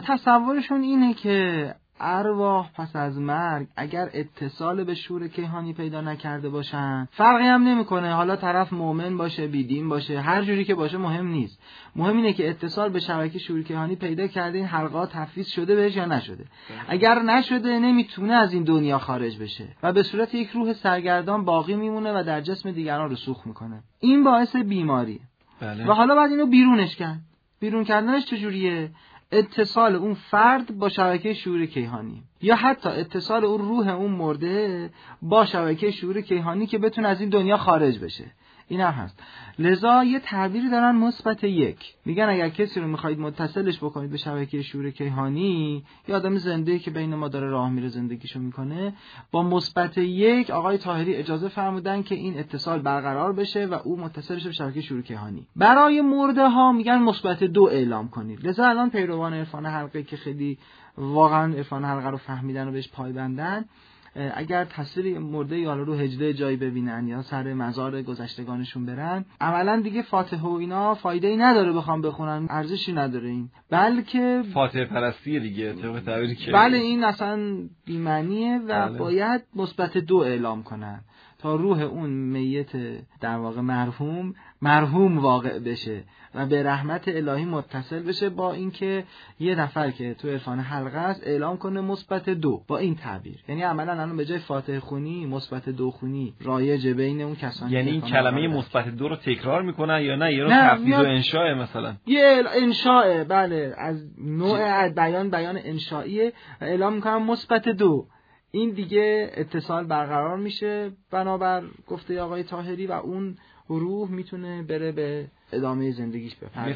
تصورشون اینه که ارواح پس از مرگ اگر اتصال به شعور کیهانی پیدا نکرده باشن، فرقی هم نمیکنه حالا طرف مؤمن باشه بیدین باشه، هر جوری که باشه مهم نیست. مهم اینه که اتصال به شبکه شعور کیهانی پیدا کرده، این حلقات تفویض شده بهش یا نشده. اگر نشده نمیتونه از این دنیا خارج بشه و به صورت یک روح سرگردان باقی میمونه و در جسم دیگران رسوخ میکنه. این باعث بیماری. و حالا بعد اینو بیرونش کرد. بیرون کردنش چجوریه؟ اتصال اون فرد با شبکه شعور کیهانی، یا حتی اتصال اون روح اون مرده با شبکه شعور کیهانی که بتونه از این دنیا خارج بشه. این هم هست. لذا یه تعبیری دارن مثبت 1. میگن اگر کسی رو میخواید متصلش بکنید به شبکه شعور کیهانی، یا آدم زنده که بین ما داره راه میره زندگیشو میکنه، با مثبت 1 آقای طاهری اجازه فرمودن که این اتصال برقرار بشه و او متصل شه به شبکه شعور کیهانی. برای مرده ها میگن مثبت 2 اعلام کنید. لذا الان پیروان عرفان حلقه که خیلی واقعا عرفان حلقه رو فهمیدن و بهش پایبندن، اگر تصویر مرده یا رو هجله جایی ببینن یا سر مزار گذشتگانشون برن، عملا دیگه فاتحه و اینا فایده ای نداره بخوام بخونن، ارزشی نداره این، بلکه فاتحه پرستی دیگه طبق تعبیری که بله این اصلا بی‌معنیه و باید مثبت 2 اعلام کنن تا روح اون میت در واقع مرحوم واقع بشه و به رحمت الهی متصل بشه، با اینکه یه نفر که تو عرفان حلقه است اعلام کنه مثبت 2 با این تعبیر. یعنی عملا الان به جای فاتحه خونی مثبت 2 خونی رایجه بین اون کسانی. یعنی این کلمه مثبت 2 رو تکرار میکنن یا نه یه رو تفویض و انشاء مثلا؟ یه انشاء، بله، از نوع بیان انشائیه، اعلام میکنن مثبت 2. این دیگه اتصال برقرار میشه بنابر گفته آقای طاهری و اون روح میتونه بره به ادامه زندگیش بپره.